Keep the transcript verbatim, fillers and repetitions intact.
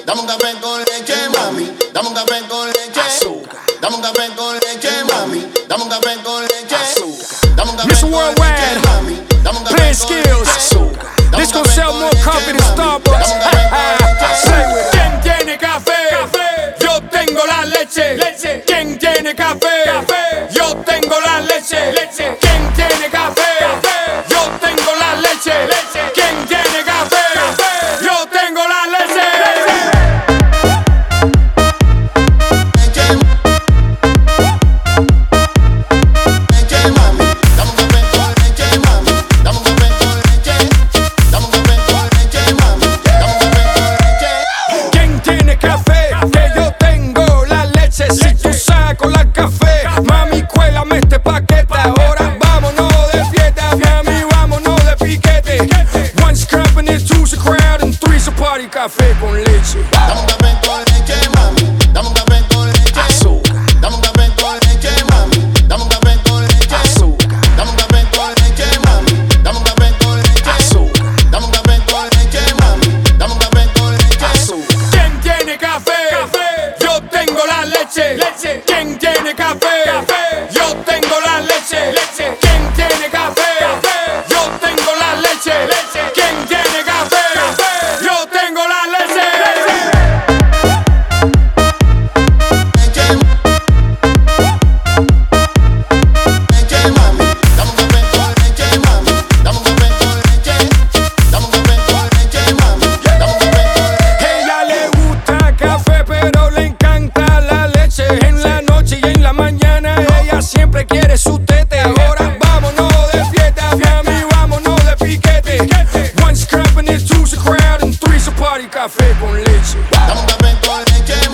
dame un café con leche, mami, dame un café con leche, azúcar, dame un café con leche, mami, dame un café con leche, azúcar, dame un café con leche, mami, dame un café con leche, azúcar. This gon' sell more coffee than Starbucks. ¿Quién tiene café? Café. Yo tengo la leche. Leche. ¿Quién tiene café? Café. Yo tengo la leche. Leche. ¿Quién tiene café? Café. Yo tengo la leche. Leche. ¿Quién tiene café? Café. Yo tengo la leche. Si tú saco la café, mami, cuélame este paquete. Ahora vámonos de fiesta, mami, vámonos de piquete. One's company, two's a crowd, and three's a party. Café con leche. Dame un café con leche, mami, dame un café con leche, azúcar, dame un café con leche, mami, dame un café con leche, azúcar, dame un café con leche, mami, dame un café con leche, azúcar, dame un café con leche, mami, dame un café con leche, azúcar. ¿Quién tiene café? Café. Yo tengo la leche. Leche. ¿Quién tiene café? Café. Yo tengo la leche. Leche. ¿Quién tiene café? Café. Yo tengo la leche. Leche. ¿Quién tiene café? Café. Yo tengo la leche. Leche, mami, dame un café con leche, mami, dame un café con leche, dame un café con leche, mami, dame un café con leche. Ella le gusta café, pero le encanta la leche. En la noche y en la mañana ella siempre quiere su tete. Ahora vámonos de fiesta, mami, vámonos de piquete. One's company, two's a crowd, and three's a party. Café con leche. Dame un café con leche,